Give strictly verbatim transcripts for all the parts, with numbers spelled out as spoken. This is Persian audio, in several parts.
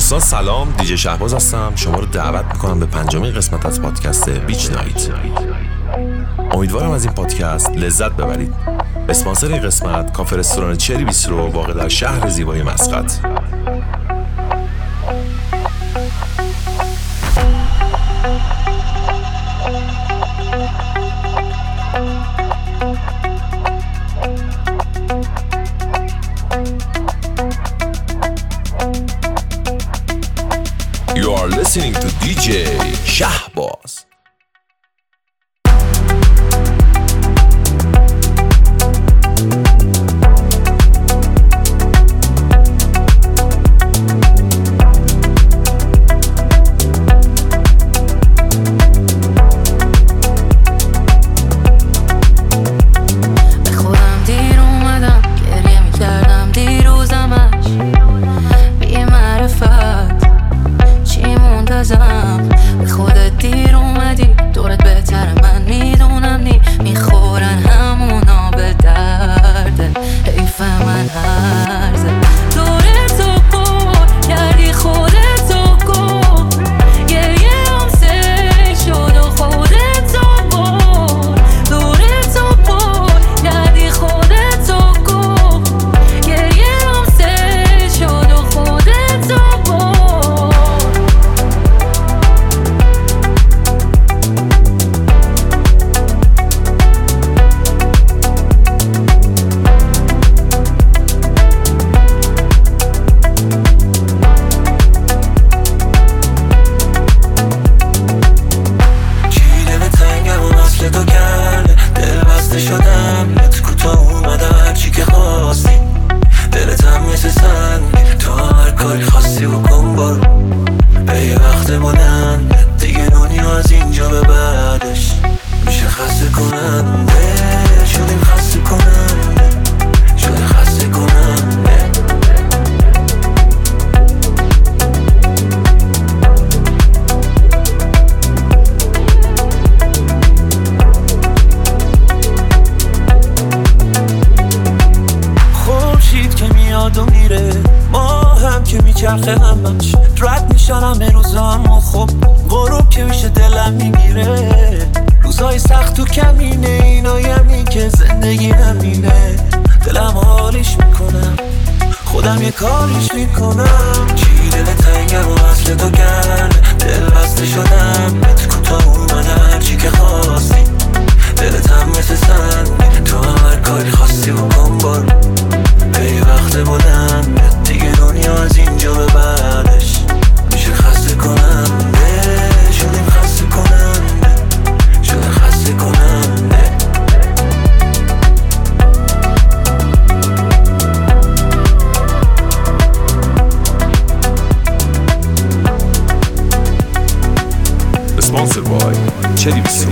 دوستان سلام، دیجی شهباز هستم. شما رو دعوت میکنم به پنجمین قسمت از پادکست بیچ نایت. امیدوارم از این پادکست لذت ببرید. اسپانسر این قسمت کافه رستوران چری بیسترو واقع در شهر زیبای مسقط. You are listening to دیجی شهباز. Sponsored by Cherry Bistro.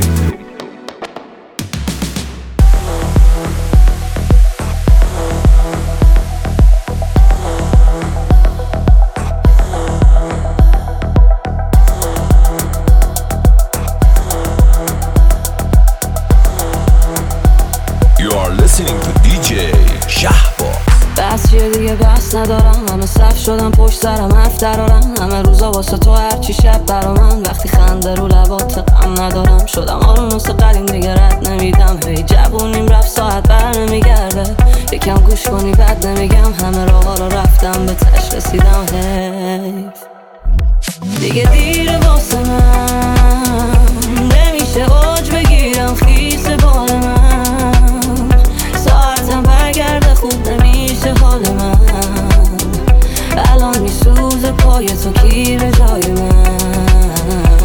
You are listening to دیجی شهباز. بس چیه دیگه بس ندارم، همه صف شدم پشت سرم حرف درارم، همه روزا واسه تو هرچی شب برا من، وقتی خنده رو لبات غم ندارم، شدم آروم واسه قدیم دیگه رد نمیدم، هی جوونیم رفت ساعت بر نمیگرده، یکم گوش کنی بد نمیگم، همه راها رو رفتم به تش رسیدم، حیف دیگه دیره واسه من، نمیشه اوج بگیرم خیس بال من، ساعتم برگرده خوب نمیشه حال من، الان میسوزه پای تو کی به جای من،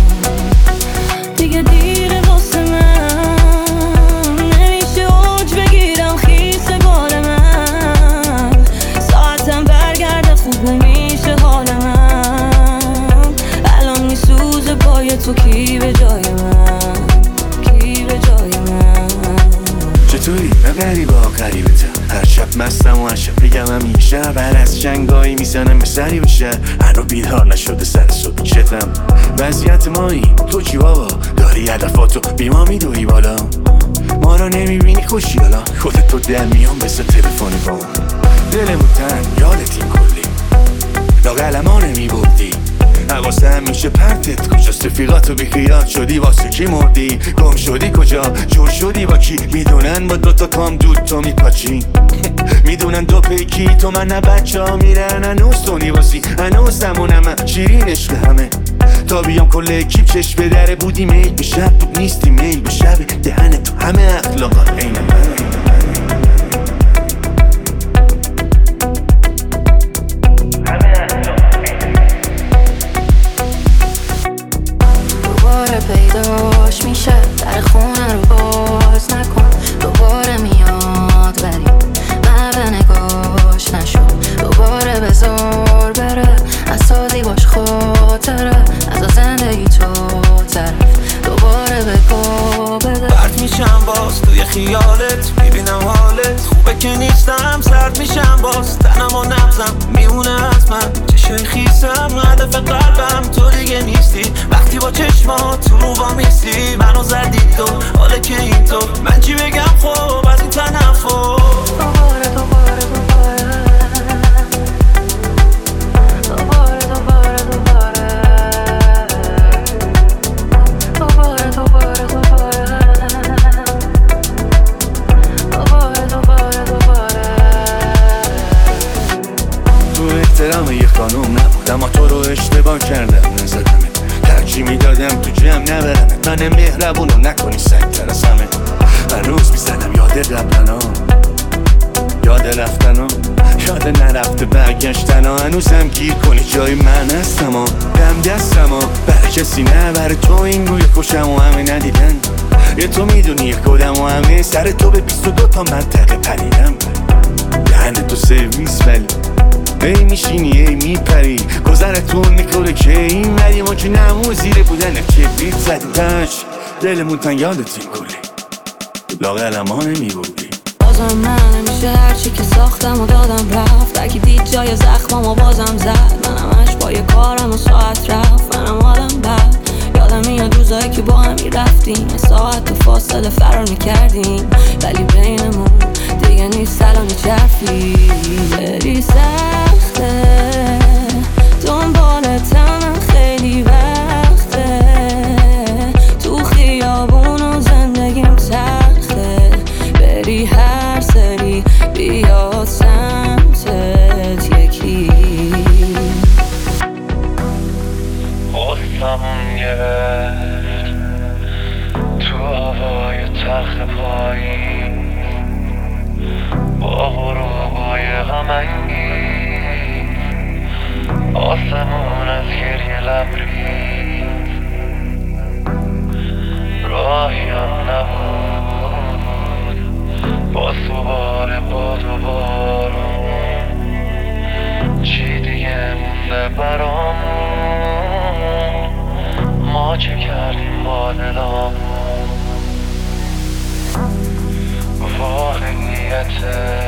دیگه دیره واسه من، نمیشه اوج بگیرم خیس بال من، ساعتم برگرده خوب نمیشه حال من، الان میسوزه پای تو کی به جای من، کی به جای من. چطوری؟ من غریبه ها غریبتم، هر شب مستم و هر شب بگم همیشه، بر از جنگایی میزنم به سری بشه، هر رو بیدار نشده سر صبح شتم، وضعیت مایی تو چی بابا؟ داری هدفاتو بی ما میدوی بالا، ما رو نمیبینی خوشیالا، خودت تو در میان بسه تلفنی با دلمون تن یادتیم کلی، لاقلما نمیبردی حواسه همیشه پرتت کجاست رفیقاتو بیخیال شدی واسه کی مردی گم شدی کجا جور شدی با کی میدونن با دوتا کام دود تو میپاچی میدونن دو پیکی تو من نه بچه ها میرن هنوز تو نیواسی هنوز زمونم شیرین عشق همه تا بیام کل اکیب چشم به دره بودی میل به شب بود نیستی میل به شب دهن تو همه اخلاقات عین من پیداش میشه در خونه رو باز نکن دوباره میاد ولی من به نگاش نشو دوباره بذار بره از سازی باش خاطره از زندگی تو طرف دوباره بگو بده برد میشم باز توی خیالت میبینم حالت خوبه که نیستم سرد میشم باز تنم و نبزم میمونه از من چشای خیسم هدف قلبم تو دیگه نیستی وقتی با چشمات تو رو با میستی منو زدی تو حاله که این تو من چی بگم خب از این تنفر دوباره دوباره دوباره دوباره دوباره دوباره دوباره دوباره دوباره دوباره دوباره تو احترام یه خانوم نبود اما تو رو اشتباه کردم نزدمه ترجیح میدادم تو جمع نبرمت من مهربونو نکنی سگ ترسمه هنوز میزنم یاد قبلنا یاد رفتنا یاد نرفته برگشتن ها هنوزم گیر کنی جای من هستم ها دم دستم ها برای کسی نه برای تو این روی خوشم و همه ندیدن یه تو میدونی کدم و همه سر تو به بیست و دو تا منطقه پریدم دهن تو سرویس ولی ای میشینی ای میپری گذرتون میکنه که این مری ما که نمو زیره بودن کبریت زدیدش دلمون تن یادتیم کلی لاغلم ها نمیبودی بازم من نمیشه هرچی که ساختم و دادم رفت اگه دید جای زخمم و بازم زد منم همش با یه کارم و ساعت رفت منم حالم بد یادم میاد روزایی که با هم میرفتیم ساعت تو فاصله فرار میکردیم ولی بینمون دیگه نیست سلام چرفی بری سخته دنبالتم خیلی وقته تو خیابون و زندگیم تخته بری هر سری بیاد سمتت یکی خواستمون گرفت تو هوای تخت پایین با غروبای غمنگی آسمون از گریه لبریز راهیم نبود با سوار باد و بارون چی دیگه مونده برامون ما چه کردیم با دلامون واقعیته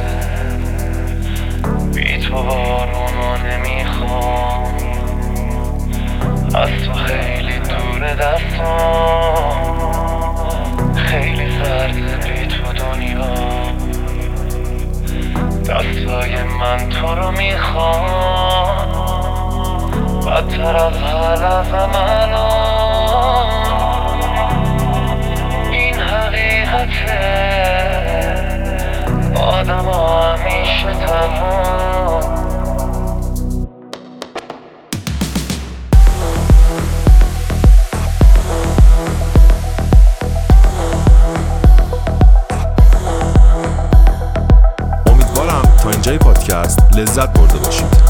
بی تو بارونو نمیخوام از تو خیلی دور دستام خیلی سرده بی تو دنیا دستای من تو رو میخوام بدتر از حلقم الان این حقیقته آدم ها همیشه تنها امیدوارم تا اینجای پادکست لذت برده باشید.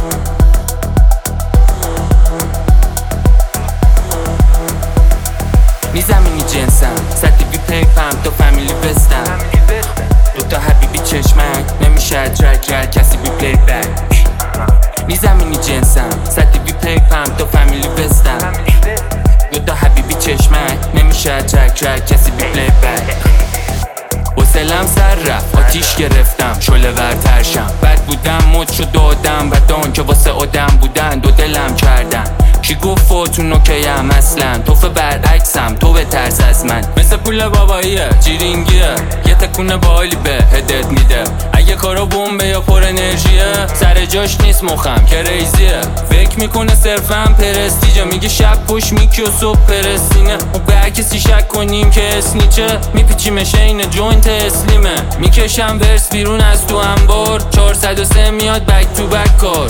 میزمینی جنسم سطحی بی پیپم تو فامیلی بستم دوتا حبیبی چشمک نمیشه اترک کرد کسی بی پلی بک میزمینی جنسم سطحی بی پیپم تو فامیلی بستم دوتا حبیبی چشمک نمیشه اترک کرد کسی بی پلی بک حوصله‌ام سر رفت آتیش گرفتم شعله ورتر شم بد بودم مد شد دادم بدان که واسه آدم بودن دو دلم کردن کی گفت فوتون نوکیم اصلا توفه برعکسم تو به ترس از من مثل پول باباییه جیرینگیه یه تکونه بالی به هدت میده اگه کارا بمبه یا پر انرژیه سر جاش نیست مخم که ریزیه فکر میکنه صرفم پرستیجه میگه شب پشت میکی و صبح پرستینه و به هر کسی شک کنیم که اسنیچه میپیچیمش این جوینت اسلیمه میکشم ورس بیرون از تو انبار چهارصد و سه میاد بک تو بک کار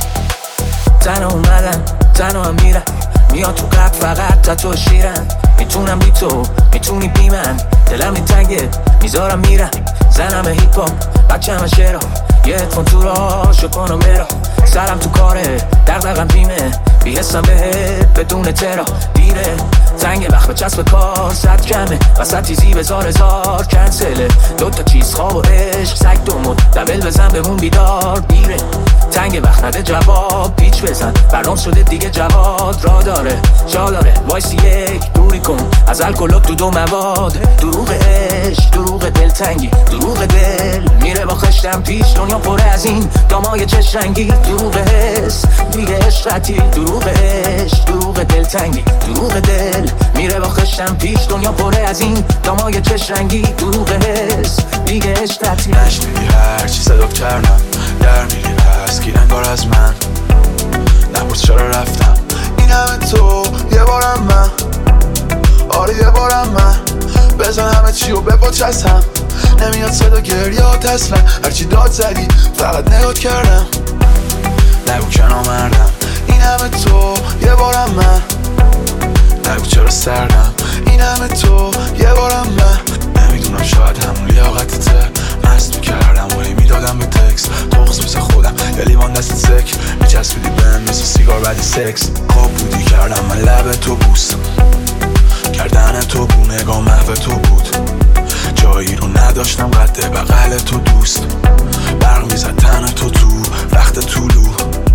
تنها اومدن تنها هم میرن میاد تو قد فقط تا تو شیرن میتونم بی تو میتونی بی من دلم این تنگه میذارم میرم زنم هیپ هاپ بچه همه شعرها یه اتفون تو را شکن و مرا سرم تو کاره دقدقم بیمه بیحسم بهت بدون ترا دیره تنگ وقت به چسب کار صد کمه وسط تیزی بزار هزار کنسله دوتا چیز خواب و عشق سگ دومون دبل بزن بمون بیدار دیره تنگ وقت نده جواب پیچ بزن برنام شده دیگه جواد را داره جا داره وایسی یک دوری کن از الکلوب تو دو مواد دروغ عشق دروغ دلتنگی دروغ دل میره با خشتم پیش دنیا پره از این دامای چش رنگی دروغ حس دیگه عشقتی دروغ عشق دروغ دلتنگی دروغ دل میره با خشتم پیش دنیا پره از این دامای چش رنگی دروغ حس دیگه عشقتی نشنیدی هر چی صدا کردم در میری پس کی انگار از من نپرس چرا رفتم این همه تو یه بارم من آره یه بارم من بزن همه چی و بپاچستم نمیاد صدا گریات اصلا هرچی داد زدی فقط نگاه کردم نگو که نامردم این همه تو یه بارم من نگو چرا سردم این همه تو یه بارم من نمیدونم شاید همون لیاقتته مست میکردم ولی میدادم به تکس تخص مثل خودم یه لیوان دست سک میچسبیدی بهم مثل سیگار بعدی سکس خواب بودی کردم من لب تو بوست کردن تو بو نگاه محو تو بود جایی رو نداشتم قد بغل تو دوست برق میزد تن تو تو وقت طولو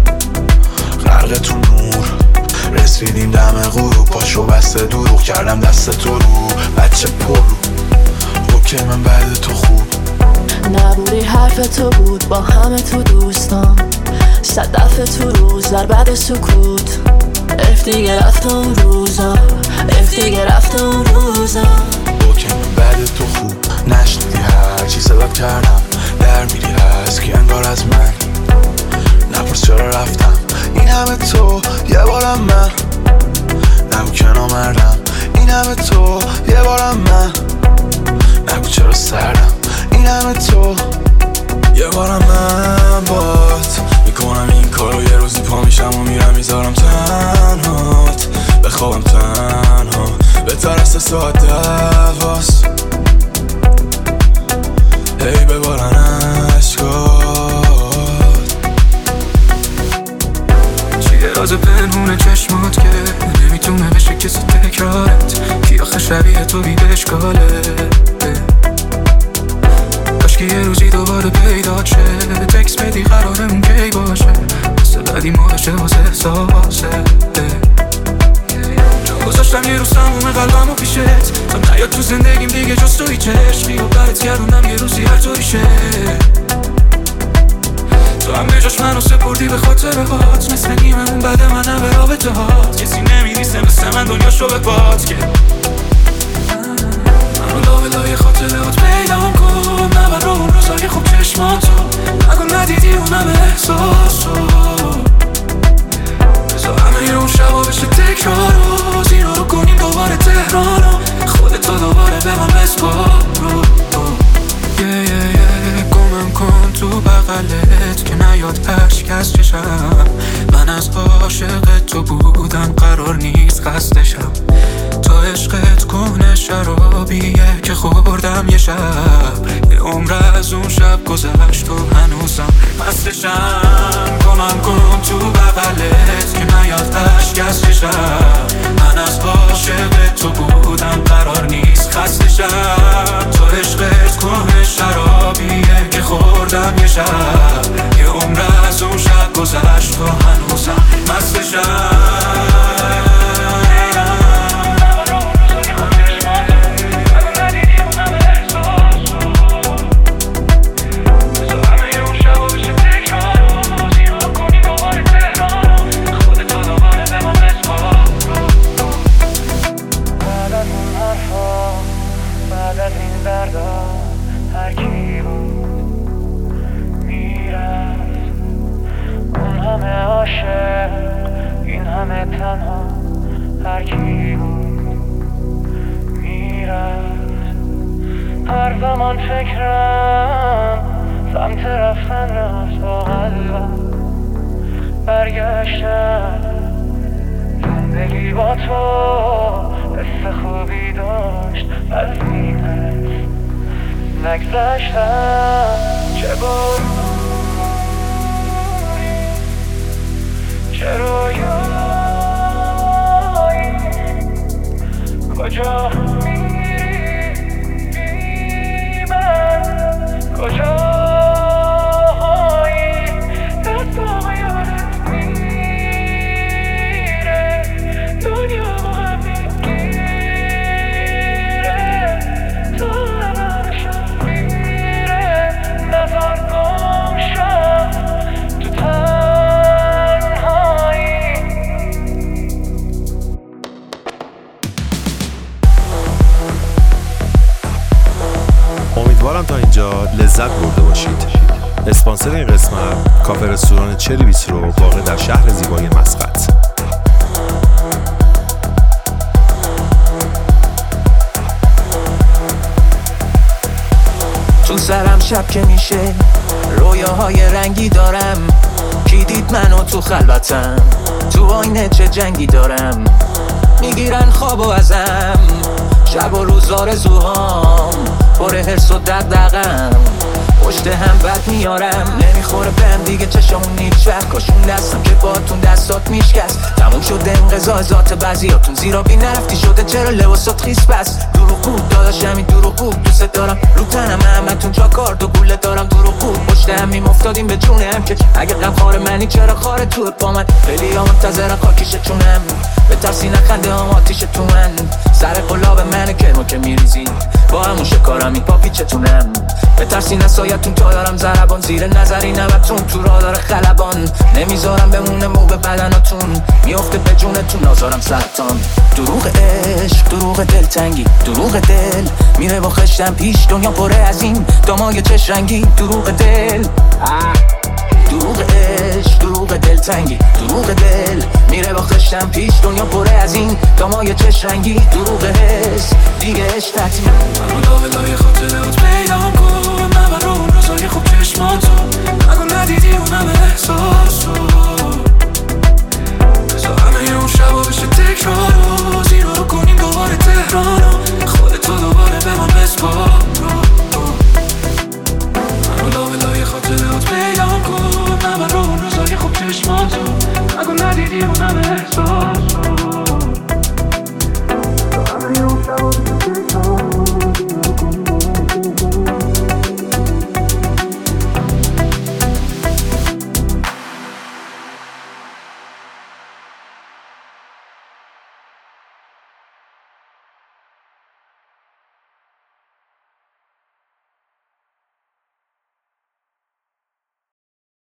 غرق تو نور رسیدیم دم غروب پاشو بسته دروغ کردم دست تو رو بچه پر رو اوکی من بعد تو خوب نبودی حرف تو بود با همه تو دوستان صدف تو روز در بعد سکوت اف دیگه رفت اون روزا اف دیگه رفت اون روزا اوکی من بعد تو خوب نشنیدی هر چی صدات کردم در میری هست کی انگار از من نپرس چرا رفتم این همه تو یه بارم من نگو که نامردم این همه تو یه بارم من نگو چرا سردم این همه تو یه بارم من بات میکنم این کارو یه روزی پا میشم و میرم میذارم تنهات بخوابم تنها بهتر از ساعت دواست هی ببارن عشقات چیه راز پنهون چشمات که نمیتونه بشه کسی تکرارت کی آخه شبیه تو بی بشکاله کاشکی یه روزی دوباره پیدا شه تکس بدی قرارمون کی باشه مثل بعدی ماهشه واسه احساسه گذاشتم یه روز تموم قلبم و پیشت تا نیاد تو زندگیم دیگه جز توی چشمی و برات گردوندم یه روزی هر طوری شه تو هم به جاش منو سپردی به خاطر هات مثل نیممون بعد منم به رابطه هات کسی نمیریسه مثل من دنیاشو به پات که منو لابه لای خاطره هات پیدام کن نبر رو اون روزای خوب چشماتو نگو ندیدی اونم احساسو بذار همه اون شبا بشه تکرارو زیرا رو کنیم دوباره تهرانو خودتو دوباره به من بسپارو یه یه یه گمم کن تو بغلت که نیاد عشق از چشم من از عاشق تو بودم قرار نیست خستشم تو عشقت کهنه شرابیه که خوردم یه شب یه عمر از اون شب گذشت و هنوزم مستشم گمم کن تو بغلت که نیاد عشق از چشم من از عاشق تو بودم قرار نیست خستشم تو عشقت کهنه شرابیه که خوردم یه شب یه عمر از اون شب گذشت و هنوزم مستشم تنها هر کی بود میرفت. هر زمان فکرم سمت رفتن رفت با قلبم برگشتم. زندگی با تو حس خوبی داشت از این حس نگذشتم. چه باری چه رویایی کجا میری بی من کجایی دستام یادت میره دنیا با هم میگیره تو همشم میره نظر گم شم تو تنهایی. امیدوارم تا اینجا لذت برده باشید. اسپانسر این قسمت کافه رستوران چری بیسترو واقع در شهر زیبای مسقط. تو سرم شب که میشه رویاهای رنگی دارم. کی دید منو تو خلوتم تو آینه چه جنگی دارم. میگیرن خوابو ازم شب و روز آرزوهام پر حرص و دغدغه‌ام. پشت هم بد میارم نمیخوره بهم دیگه چشمون هیچ وقت. کاشون دستم که باتون دستات میشکست. تموم شده انقضا ذات بعضیاتون زیرا بی نرفتی شده چرا لباسات خیس بس. دروغ بود داداشم این دروغ بود دوست دارم رو تنم همتون جا کارد و گوله دارم. دروغ بود پشت هم میمفتادیم به جونم که اگه غم خار منی چرا خاره تو پا من. خیلی ها منتظرن خاکیش چونم به ترسی نخنده هم آتیش تو من. سر قلاب منه کرمو که میریزین با همون شکارم این پا پیچتونم. به ترسی نسایتون تا دارم زربان زیر نظری نبتون تو را داره خلبان. نمیذارم بمونه مو به بدناتون میافته به جونتون نازارم سرطان. دروغ عشق دروغ دلتنگی دروغ دل میره با خشتم پیش دنیا پره از این دامای چش رنگی. دروغ دل دروغ عشق دروغ دلتنگی دروغ دل میره با خشتم پیش دنیا پره از این دامای چش رنگی. دروغ حس دیگه عشق تعطیل. منو لابه لای خاطرات پیدام کن من برا اون روزای خوب چشماتو نگو ندیدی اونم احساسو. بذار همه اون شبا بشه تکرارو زیرو رو کنیم دوباره تهرانو خودتو دوباره به من بسپار. منو لابه لای خاطرات پیدام کن من برا اون روزای خوب چشماتو نگو ندیدی اونم احساسو.